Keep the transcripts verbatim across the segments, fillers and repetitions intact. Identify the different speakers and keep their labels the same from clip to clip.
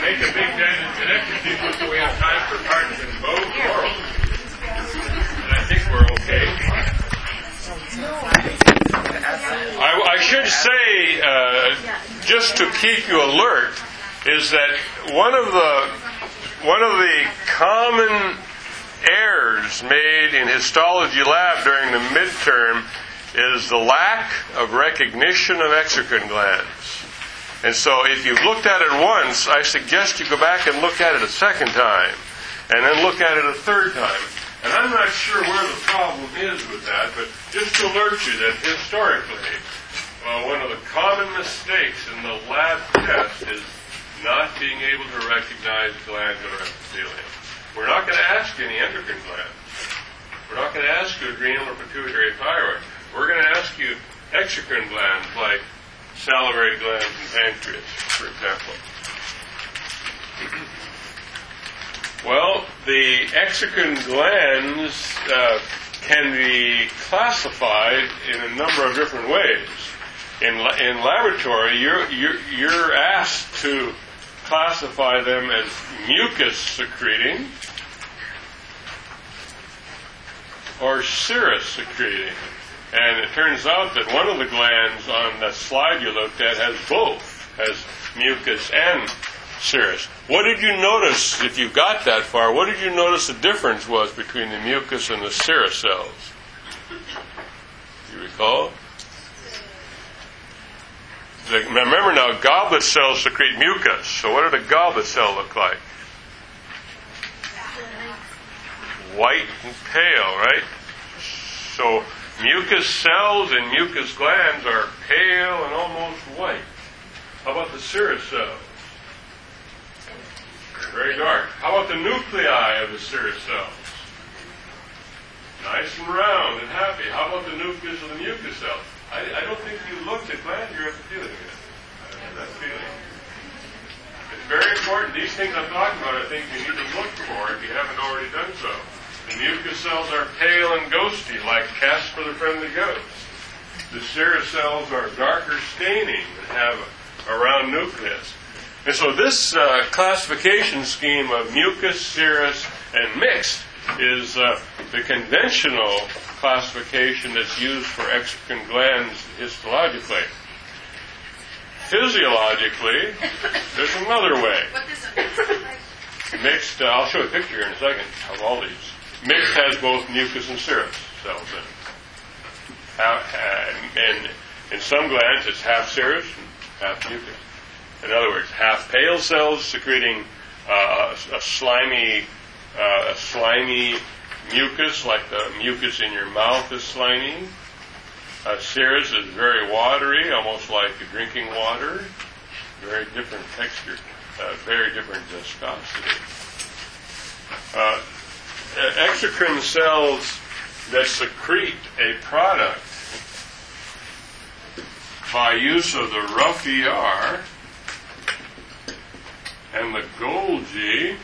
Speaker 1: make a big dent in connective tissue so we have time for parts in both worlds. And I think we're okay. I, I should say, uh, just to keep you alert, is that one of the one of the common errors made in histology lab during the midterm is the lack of recognition of exocrine glands. And so if you've looked at it once, I suggest you go back and look at it a second time, and then look at it a third time. And I'm not sure where the problem is with that, but just to alert you that historically, uh, one of the common mistakes in the lab test is not being able to recognize glandular epithelium. We're not going to ask you any endocrine glands. We're not going to ask you adrenal or pituitary thyroid. We're going to ask you exocrine glands like salivary glands and pancreas, for example. Well, the exocrine glands uh, can be classified in a number of different ways. In, in laboratory, you're, you're, you're asked to classify them as mucus secreting or serous secreting. And it turns out that one of the glands on the slide you looked at has both, has mucus and serous. What did you notice, if you got that far, what did you notice the difference was between the mucus and the serous cells? Do you recall? The, remember now, goblet cells secrete mucus. So what did a goblet cell look like? White and pale, right? So mucus cells and mucus glands are pale and almost white. How about the serous cells? Very dark. How about the nuclei of the serous cells? Nice and round and happy. How about the nucleus of the mucus cells? I, I don't think you looked at glandular epithelium yet. I have that feeling. It's very important. These things I'm talking about, I think you need to look for if you haven't already done so. The mucus cells are pale and ghosty, like Casper the Friendly Ghost. The serous cells are darker staining and have a round nucleus. And so this uh, classification scheme of mucus, serous, and mixed is uh, the conventional classification that's used for exocrine glands histologically. Physiologically, there's another way.
Speaker 2: What is it?
Speaker 1: Mixed, uh, I'll show you a picture here in a second of all these. Mixed has both mucus and serous cells in it. Half, uh, and in some glands, it's half serous and half mucus. In other words, half pale cells secreting uh, a, a slimy, uh, a slimy mucus, like the mucus in your mouth is slimy. Uh, serous is very watery, almost like drinking water. Very different texture, uh, very different viscosity. Uh, exocrine cells that secrete a product by use of the rough E R and the Golgi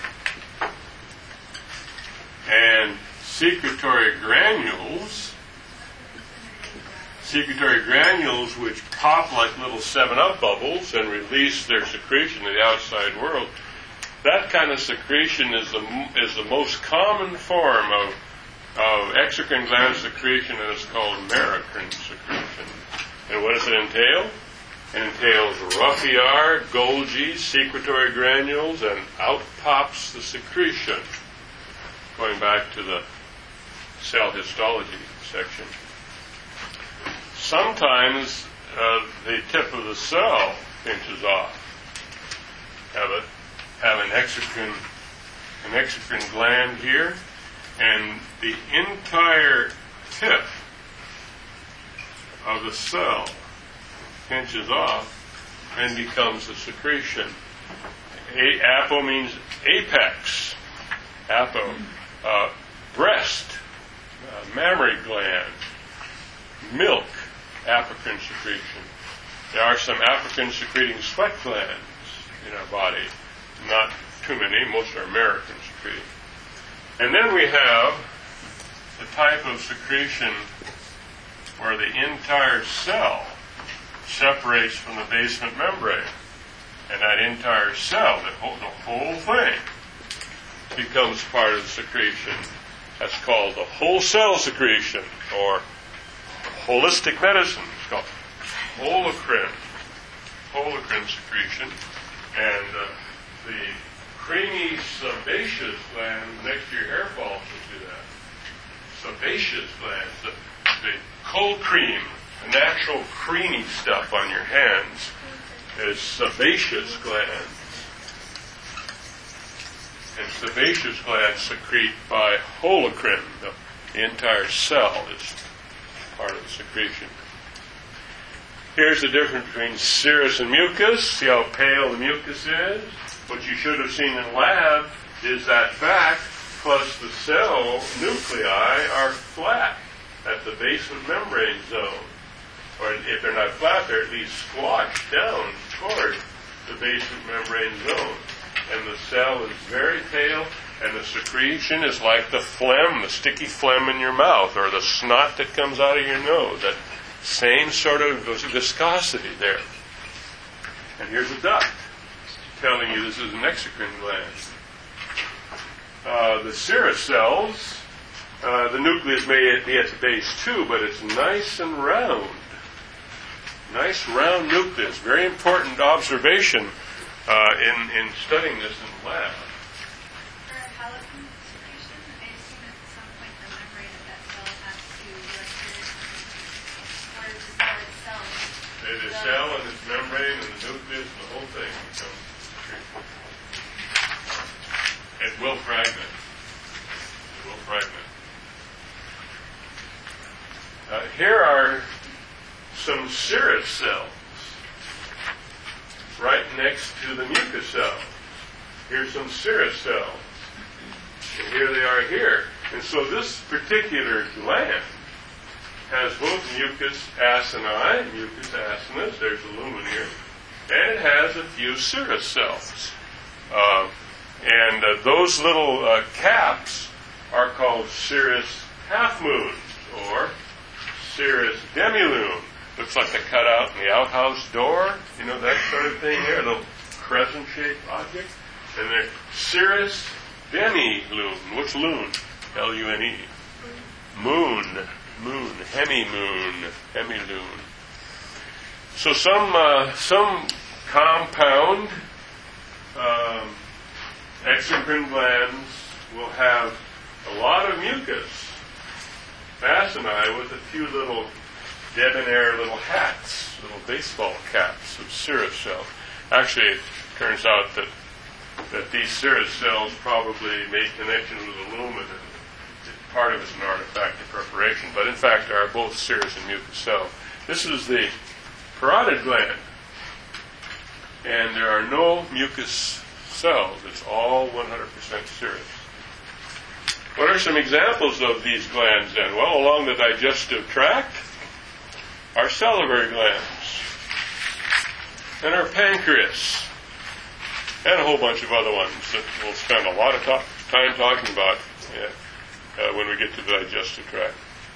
Speaker 1: and secretory granules, secretory granules which pop like little seven up bubbles and release their secretion to the outside world. That kind of secretion is the is the most common form of of exocrine gland secretion, and it's called merocrine secretion. And what does it entail? It entails rough E R, Golgi, secretory granules, and out pops the secretion. Going back to the cell histology section. Sometimes uh, the tip of the cell pinches off. Have a have an exocrine an exocrine gland here, and the entire tip of the cell pinches off and becomes a secretion. A- apo means apex. Apo, uh, breast, uh, mammary gland, milk, apocrine secretion. There are some apocrine secreting sweat glands in our body. Not too many, most are merocrine secreting. And then we have the type of secretion where the entire cell separates from the basement membrane. And that entire cell, the whole, the whole thing, becomes part of the secretion. That's called the whole cell secretion, or holistic medicine. It's called holocrine, holocrine secretion. And uh, the creamy sebaceous gland next to your hair follicles do that. Sebaceous glands, the, the cold cream, the natural creamy stuff on your hands is sebaceous glands. And sebaceous glands secrete by holocrine. The, the entire cell is part of the secretion. Here's the difference between serous and mucus. See how pale the mucus is? What you should have seen in lab is that fact, plus the cell nuclei are flat at the basement membrane zone. Or if they're not flat, they're at least squashed down toward the basement membrane zone. And the cell is very pale, and the secretion is like the phlegm, the sticky phlegm in your mouth, or the snot that comes out of your nose. That same sort of viscosity there. And here's a duct telling you this is an exocrine gland. Uh, the serous cells, uh, the nucleus may be at the base too, but it's nice and round. Nice round nucleus. Very important observation uh, in, in studying this in the lab.
Speaker 2: For halogen secretion, I assume at some point the membrane of that cell has to rupture, or is the cell itself?
Speaker 1: The cell and its membrane and the nucleus and the whole thing becomes secreted. It will fragment. It will fragment. Uh, here are some serous cells right next to the mucus cells. Here's some serous cells. And here they are here. And so this particular gland has both mucus acini, mucus acinus, there's the lumen here, and it has a few serous cells. Uh, and uh, those little uh, caps are called serous half-moons, or serous demilune. Looks like a cutout in the outhouse door, you know, that sort of thing there, a little crescent-shaped object. And they're serous demilune. What's lune? L U N E. Moon. Moon. Hemi-moon. Hemilune. So some, uh, some compound um, exocrine glands will have a lot of mucus acini with a few little debonair little hats, little baseball caps of serous cells. Actually, it turns out that that these serous cells probably made connections with the lumen, and part of it is an artifact of preparation, but in fact are both serous and mucus cells. This is the parotid gland, and there are no mucus cells. It's all one hundred percent serous. What are some examples of these glands then? Well, along the digestive tract are salivary glands, and our pancreas, and a whole bunch of other ones that we'll spend a lot of talk, time talking about yeah, uh, when we get to the digestive tract.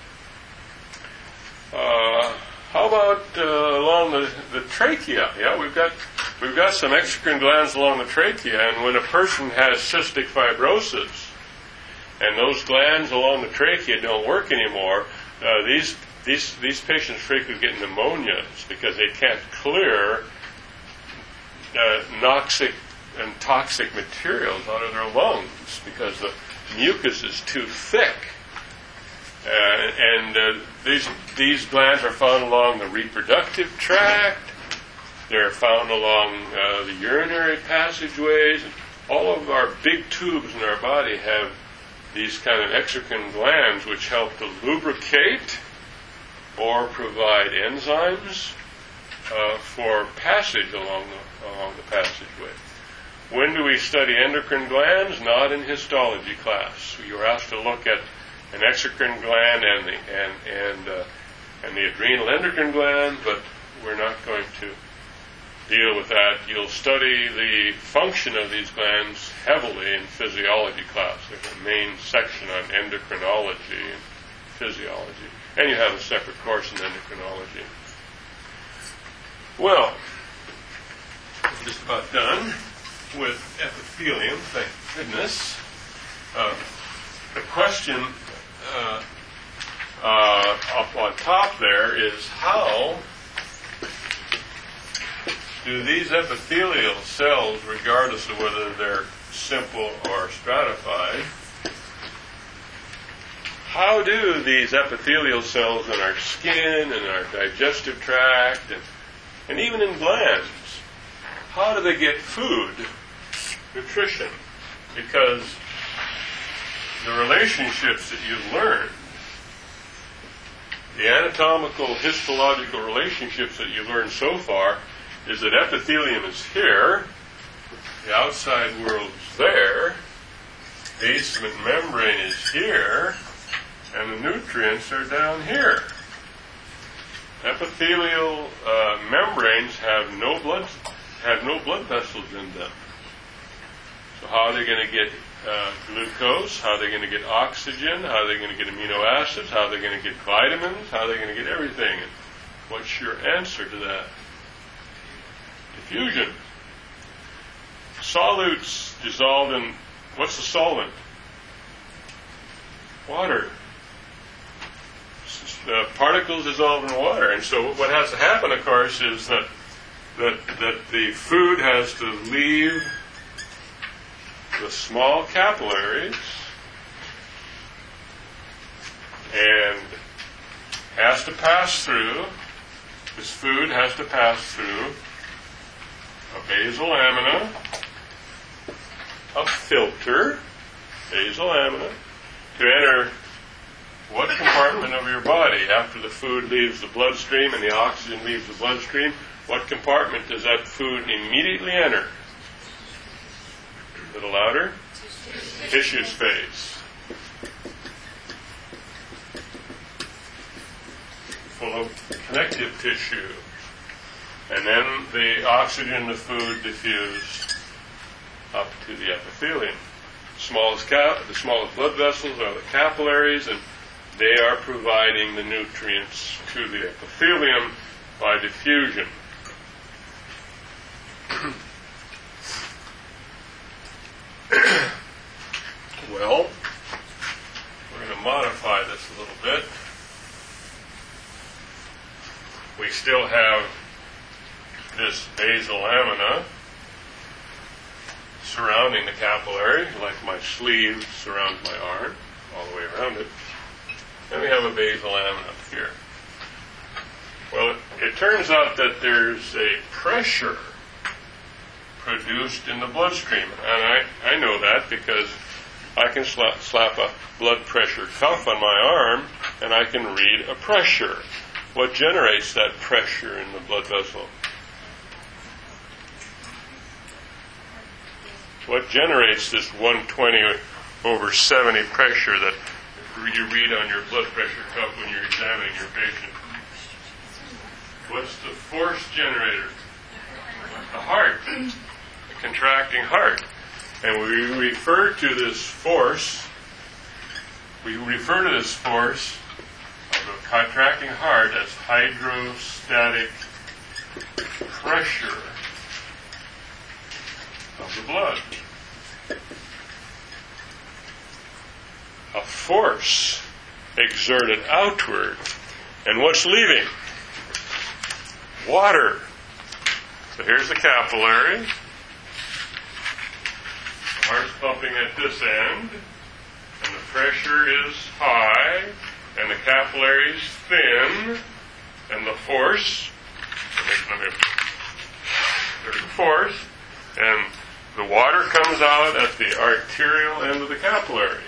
Speaker 1: Uh, how about uh, along the, the trachea? Yeah, we've got we've got some exocrine glands along the trachea, and when a person has cystic fibrosis, and those glands along the trachea don't work anymore, uh, these these these patients frequently get pneumonias because they can't clear uh, noxic and toxic materials out of their lungs because the mucus is too thick. Uh, and uh, these these glands are found along the reproductive tract. They're found along uh, the urinary passageways. All of our big tubes in our body have these kind of exocrine glands which help to lubricate or provide enzymes uh, for passage along the, along the passageway. When do we study endocrine glands? Not in histology class. You are asked to look at an exocrine gland and the and and uh, and the adrenal endocrine gland, but we're not going to deal with that. You'll study the function of these glands heavily in physiology class. There's a main section on endocrinology and physiology, and you have a separate course in endocrinology. Well, just about done with epithelium, thank goodness. Uh, the question uh, uh, up on top there is, how do these epithelial cells, regardless of whether they're simple or stratified, how do these epithelial cells in our skin and our digestive tract and, and even in glands, how do they get food, nutrition? Because the relationships that you've learned, the anatomical, histological relationships that you've learned so far, is that epithelium is here, the outside world is there, basement membrane is here, and the nutrients are down here. Epithelial uh, membranes have no blood have no blood vessels in them. So how are they going to get uh, glucose? How are they going to get oxygen? How are they going to get amino acids? How are they going to get vitamins? How are they going to get everything? And what's your answer to that? Diffusion. Solutes dissolved in, what's the solvent? Water. Uh, particles dissolve in water. And so what has to happen, of course, is that that, that the food has to leave the small capillaries and has to pass through, this food has to pass through a basal lamina, a filter, basal lamina, to enter what compartment of your body? After the food leaves the bloodstream and the oxygen leaves the bloodstream, what compartment does that food immediately enter? A little louder. Tissue space. Full of connective tissue. And then the oxygen and the food diffuse up to the epithelium. The smallest, cap- the smallest blood vessels are the capillaries, and they are providing the nutrients to the epithelium by diffusion. Well, we're going to modify this a little bit. We still have this basal lamina surrounding the capillary, like my sleeve surrounds my arm, all the way around it. And we have a basal lamina up here. Well, it, it turns out that there's a pressure produced in the bloodstream. And I, I know that because I can slap, slap a blood pressure cuff on my arm and I can read a pressure. What generates that pressure in the blood vessel? What generates this one twenty over seventy pressure that you read on your blood pressure cuff when you're examining your patient? What's the force generator? The heart. The contracting heart. And we refer to this force, we refer to this force of a contracting heart as hydrostatic pressure of the blood. A force exerted outward. And what's leaving? Water. So here's the capillary. The heart's pumping at this end, and the pressure is high, and the capillary is thin, and the force, let me, there's the force, and the water comes out at the arterial end of the capillary.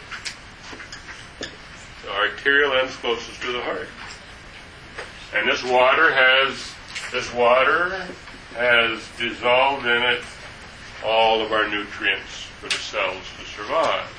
Speaker 1: The arterial end's closest to the heart. And this water has, this water has dissolved in it all of our nutrients for the cells to survive.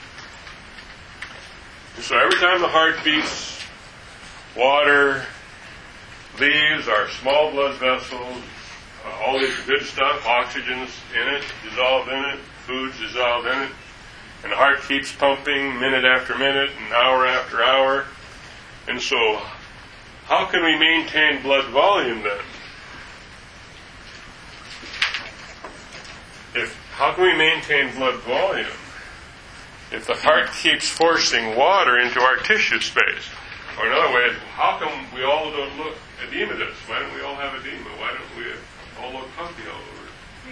Speaker 1: And so every time the heart beats, water leaves our small blood vessels, uh, all this good stuff, oxygen's in it, dissolved in it, food's dissolved in it, and the heart keeps pumping minute after minute and hour after hour. And so how can we maintain blood volume then? if how can we maintain blood volume if the heart keeps forcing water into our tissue space? Or another way is, how come we all don't look edematous? Why don't we all have edema? Why don't we all look puffy all over?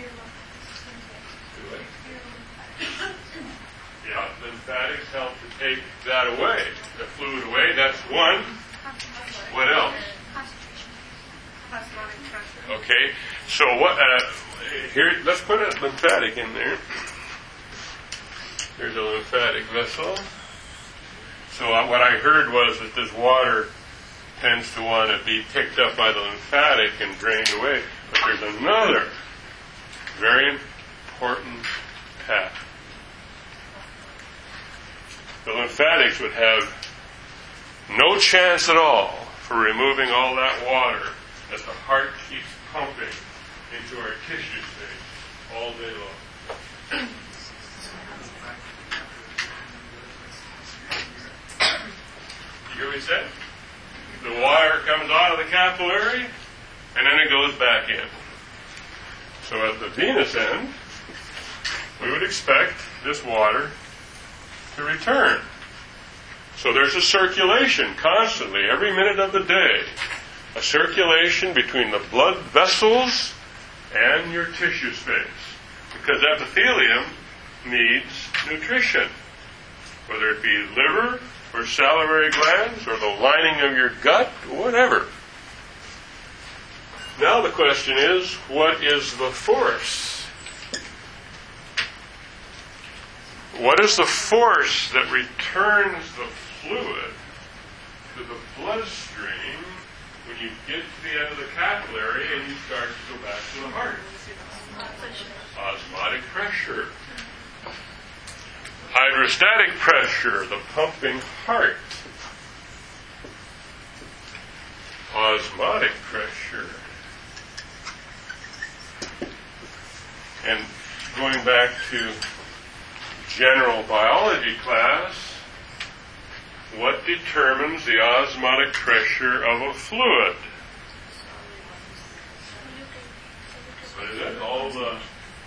Speaker 1: Do it? Yeah, lymphatics help to take that away, the fluid away. That's one. What else? Okay, so what? Uh, here, let's put a lymphatic in there. Here's a lymphatic vessel. So uh, what I heard was that this water tends to want to be picked up by the lymphatic and drained away. But there's another very important path. The lymphatics would have no chance at all for removing all that water that the heart keeps pumping into our tissue space all day long. You hear what he said? The water comes out of the capillary and then it goes back in. So at the venous end, we would expect this water to return. So there's a circulation constantly, every minute of the day. A circulation between the blood vessels and your tissue space. Because epithelium needs nutrition. Whether it be liver or salivary glands or the lining of your gut, whatever. Now the question is, what is the force? What is the force that returns the fluid to the bloodstream when you get to the end of the capillary and you start to go back to the heart? Osmotic pressure. Hydrostatic pressure, the pumping heart. Osmotic pressure. And going back to general biology class, what determines the osmotic pressure of a fluid? What is it? All the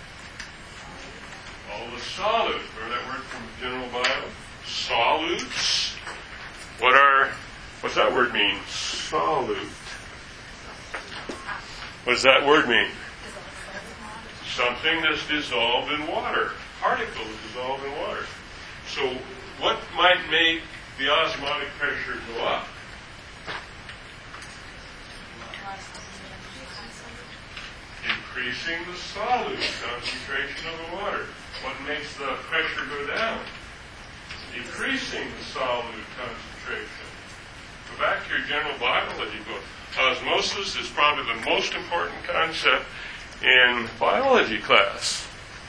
Speaker 1: all the solutes. Remember that word from general bio? Solutes. What are what's that word mean? Solute. What does that word mean? Something that's dissolved in water. Particles dissolved in water. So what might make the osmotic pressure go up? Increasing the solute concentration of the water. What makes the pressure go down? Decreasing the solute concentration. Go back to your general biology book. Osmosis is probably the most important concept in biology class.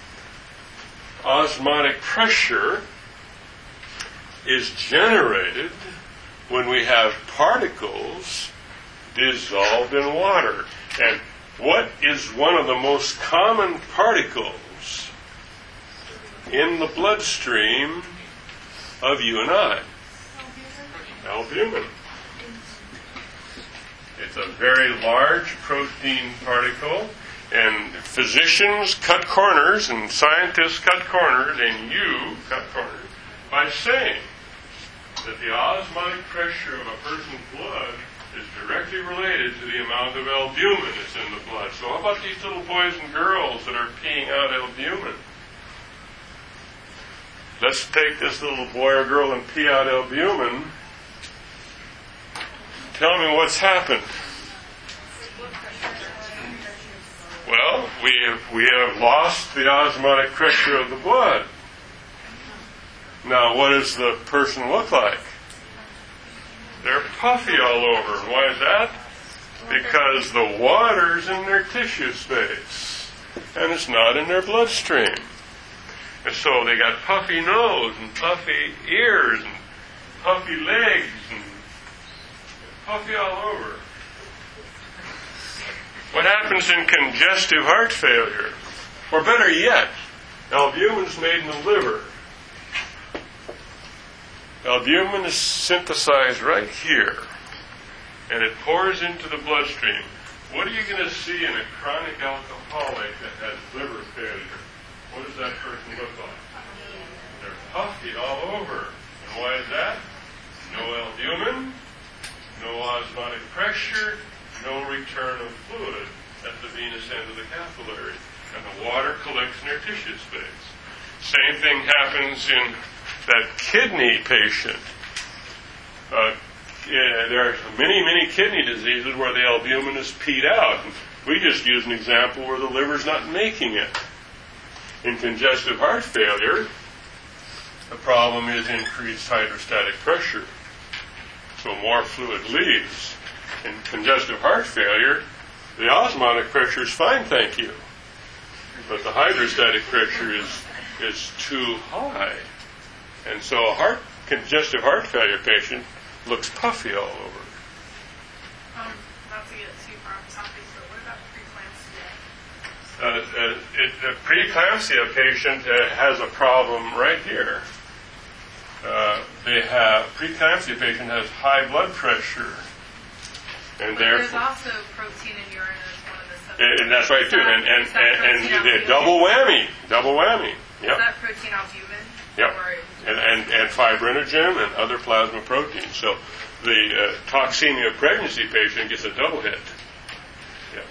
Speaker 1: Osmotic pressure is generated when we have particles dissolved in water. And what is one of the most common particles in the bloodstream of you and I? Albumin. It's a very large protein particle. And physicians cut corners, and scientists cut corners, and you cut corners by saying that the osmotic pressure of a person's blood is directly related to the amount of albumin that's in the blood. So how about these little boys and girls that are peeing out albumin? Let's take this little boy or girl and pee out albumin. Tell me what's happened. Well, we have, we have lost the osmotic pressure of the blood. Now, what does the person look like? They're puffy all over. And why is that? Because the water's in their tissue space, and it's not in their bloodstream. And so they got puffy nose, and puffy ears, and puffy legs, and puffy all over. What happens in congestive heart failure? Or better yet, albumin's made in the liver. Albumin is synthesized right here, and it pours into the bloodstream. What are you going to see in a chronic alcoholic that has liver failure? what does that person look like? They're puffy all over. And why is that? No albumin, no osmotic pressure, no return of fluid at the venous end of the capillary. And the water collects in their tissue space. Same thing happens in that kidney patient. Uh, yeah, there are many, many kidney diseases where the albumin is peed out. We just use an example where the liver's not making it. In congestive heart failure, the problem is increased hydrostatic pressure. So more fluid leaves. In congestive heart failure, the osmotic pressure is fine, thank you. But the hydrostatic pressure is, is too high. And so a heart, congestive heart failure patient looks puffy all over.
Speaker 3: Um, not to get too far off topic, but what about preeclampsia?
Speaker 1: Uh, uh, it, a preeclampsia patient uh, has a problem right here. Uh, they have preeclampsia patient has high blood pressure, and
Speaker 3: but there's
Speaker 1: therefore,
Speaker 3: also protein in urine as one of the substances.
Speaker 1: and that's right too. And and and, and they double whammy, double whammy. Yep.
Speaker 3: Is that protein albumin?
Speaker 1: Yep.
Speaker 3: Or
Speaker 1: And, and, and fibrinogen and other plasma proteins. So the uh, toxemia pregnancy patient gets a double hit. Yeah.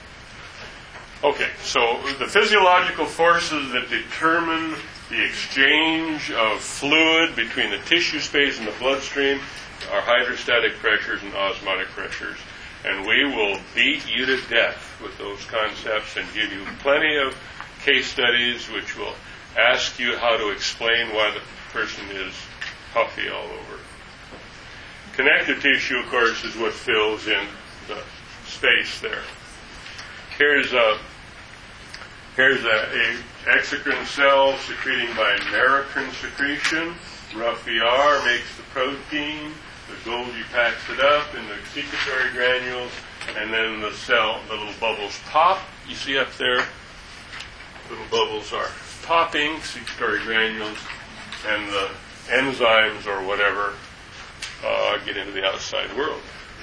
Speaker 1: Okay, so the physiological forces that determine the exchange of fluid between the tissue space and the bloodstream are hydrostatic pressures and osmotic pressures. And we will beat you to death with those concepts and give you plenty of case studies which will ask you how to explain why the person is puffy all over. Connective tissue, of course, is what fills in the space there. Here's a here's a, a exocrine cell secreting by American secretion. Rough E R makes the protein. The Golgi packs it up in the secretory granules, and then the cell, the little bubbles pop. You see up there, little bubbles are popping, secretory granules, and the enzymes or whatever uh, get into the outside world.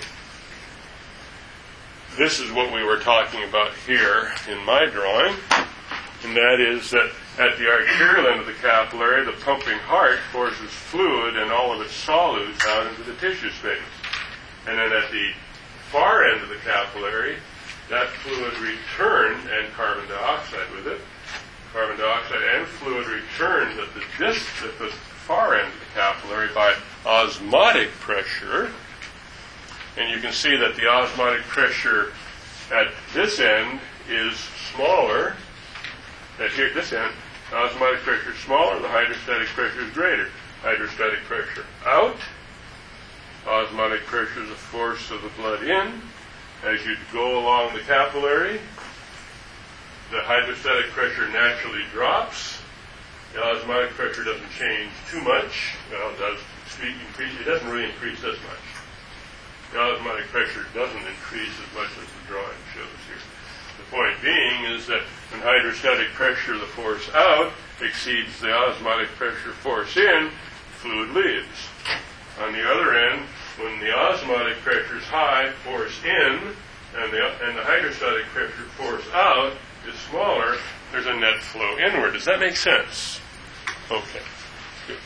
Speaker 1: This is what we were talking about here in my drawing, and that is that at the arterial end of the capillary, the pumping heart forces fluid and all of its solutes out into the tissue space. And then at the far end of the capillary, that fluid returned, and carbon dioxide with it, carbon dioxide and fluid returns at the, dis- at the far end of the capillary by osmotic pressure. And you can see that the osmotic pressure at this end is smaller. At here, this end, the osmotic pressure is smaller, the hydrostatic pressure is greater. Hydrostatic pressure out. Osmotic pressure is the force of the blood in. As you go along the capillary, the hydrostatic pressure naturally drops. The osmotic pressure doesn't change too much. Well, it does increase. It doesn't really increase as much. The osmotic pressure doesn't increase as much as the drawing shows here. The point being is that when hydrostatic pressure, the force out, exceeds the osmotic pressure force in, fluid leaves. On the other end, when the osmotic pressure is high, force in, and the, and the hydrostatic pressure force out is smaller, there's a net flow inward. Does that make sense? Okay. Good.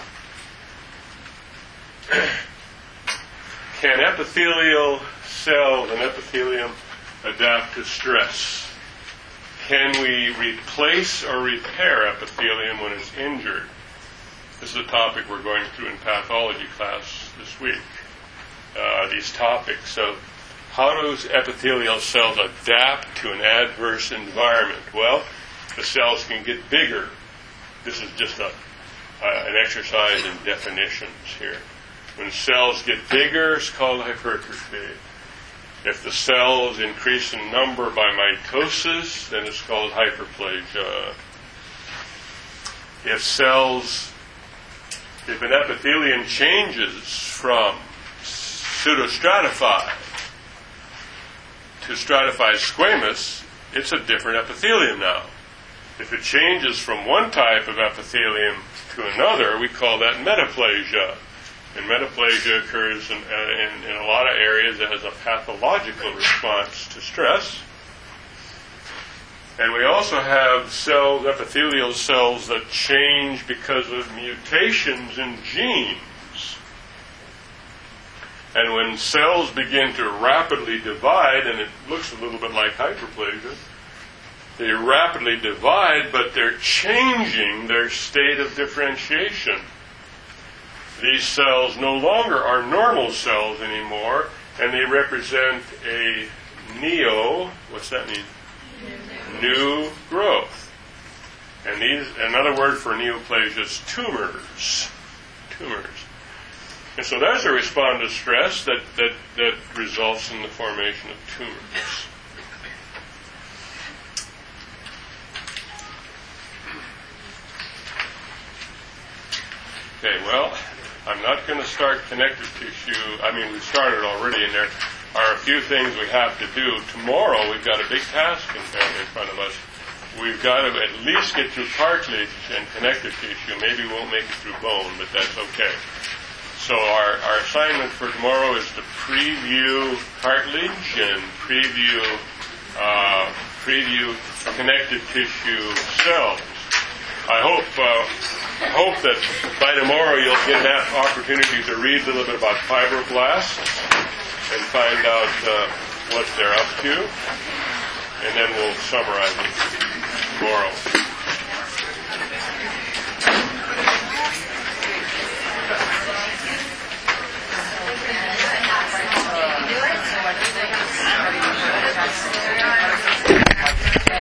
Speaker 1: Can epithelial cells and epithelium adapt to stress? Can we replace or repair epithelium when it's injured? This is a topic we're going through in pathology class this week. Uh, these topics of how do epithelial cells adapt to an adverse environment? Well, the cells can get bigger. This is just a, uh, an exercise in definitions here. When cells get bigger, it's called hypertrophy. If the cells increase in number by mitosis, then it's called hyperplasia. If cells, if an epithelium changes from pseudostratified to stratified squamous, it's a different epithelium now. If it changes from one type of epithelium to another, we call that metaplasia. And metaplasia occurs in, uh, in, in a lot of areas as a pathological response to stress. And we also have cells, epithelial cells, that change because of mutations in genes. And when cells begin to rapidly divide, and it looks a little bit like hyperplasia, they rapidly divide, but they're changing their state of differentiation. These cells no longer are normal cells anymore, and they represent a neo, what's that mean? New growth. And these, another word for neoplasia is tumors. Tumors. And so that's a response to stress that, that, that results in the formation of tumors. Okay, well, I'm not going to start connective tissue. I mean, we've started already, and there are a few things we have to do. Tomorrow, we've got a big task in, in front of us. We've got to at least get through cartilage and connective tissue. Maybe we won't make it through bone, but that's okay. So our, our assignment for tomorrow is to preview cartilage and preview uh, preview connective tissue cells. I hope uh, I hope that by tomorrow you'll get an opportunity to read a little bit about fibroblasts and find out uh, what they're up to, and then we'll summarize it tomorrow.